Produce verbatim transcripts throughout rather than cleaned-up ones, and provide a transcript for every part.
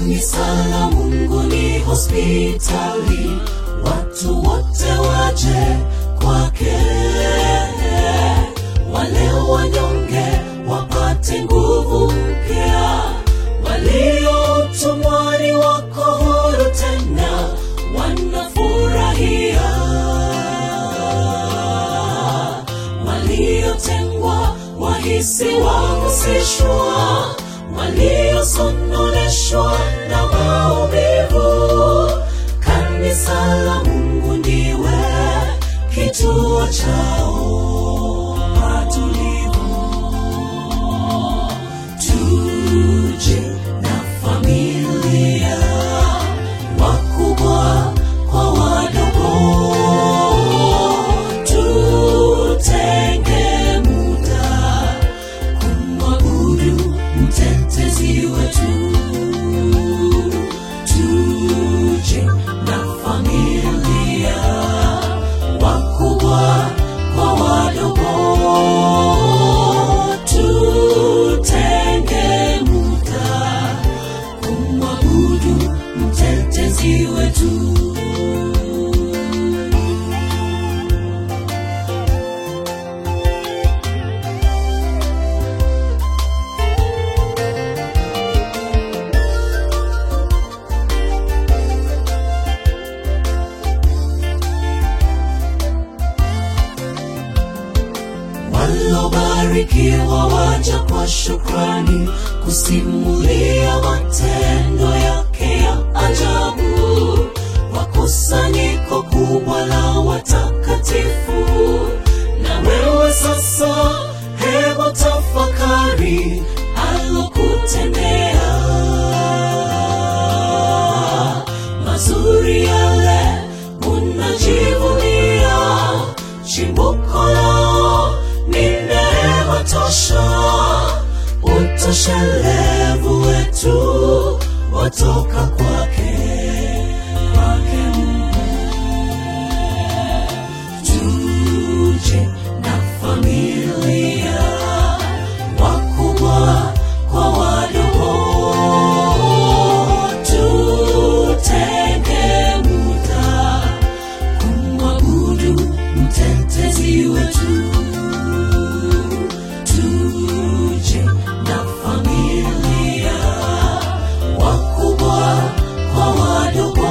Kanisa la Mungu ni hospitali, watu wote waje kwake. Wale wanyonge wapate nguvu mpya, walio utumwani wako huru tena wanafurahia. Waliotengwa wahisi wahusishwa, waliosononeshwa na maumivu. Kanisa la Mungu ndiwe kituo chao patulivu. Tuje na familia, wakubwa kwa wadogo, tutenge muda kumwabudu mtetezi wetu. Tuje na familia, wakubwa kwa wadogo, tutenge muda kumwabudu mtetezi wetu. Walobarikiwa waja kwa shukrani, kusimulia matendo yake ya ajabu. Wakusanyiko kubwa la watakatifu, na wewe sasa hebu tafakari alokutendea. Mazuri yale unajivunia, chimbuko lao ni neema tosha. Utoshelevu wetu watoka kwake, kwake Mungu. Tuje na familia, wakubwa kwa wadogo, tutenge muda kumwabudu mtetezi wetu. Tuje na familia, wakubwa kwa wadogo,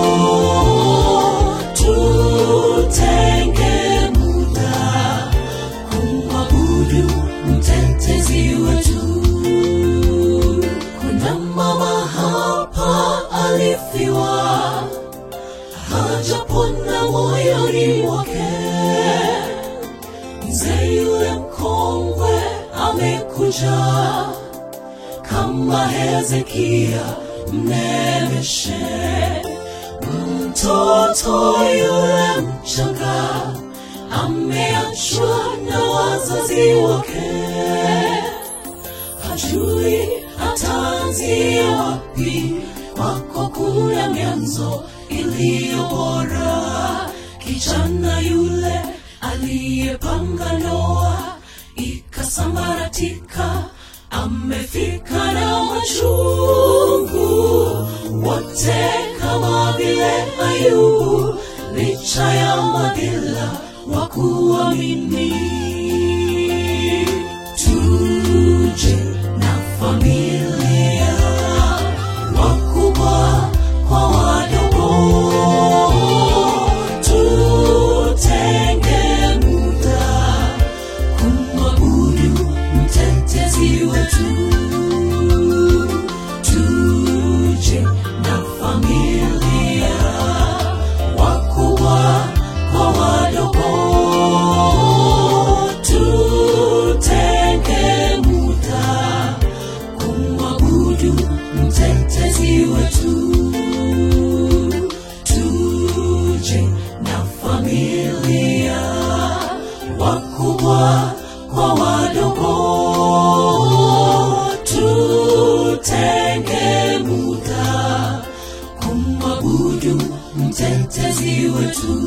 tutenge muda kumwabudu mtetezi wetu. Kuna mama hapa alifiwa, hajapona moyoni mwake. Mzee yule mkongwe amekuja, kama Hezekia mnemeshe. Mtoto yule mchanga ameachwa na wazazi wake, hajui ataanzia wapi. Kwako kuna mianzo iliyo bora. Kijana yule aliyepanga ndoa ikasambaratika, amefika na machungu wote kama vile Ayubu, licha ya madhila wa kuamini. Tuje na familia, wakubwa kwa wadogo, tutenge muda kumwabudu mtetezi wetu. Tuje na familia, wakubwa kwa wadogo, tutenge muda kumwabudu mtetezi wetu. Tuje na familia, wakubwa kwa wadogo, tutenge muda kumwabudu mtetezi wetu.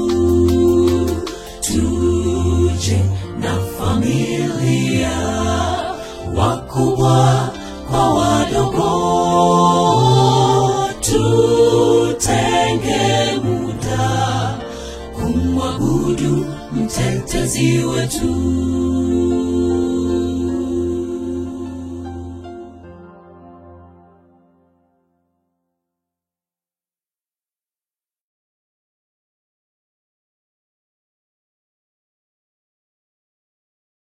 Tuje na familia, wakubwa kwa wadogo, kumwabudu mtetezi wetu.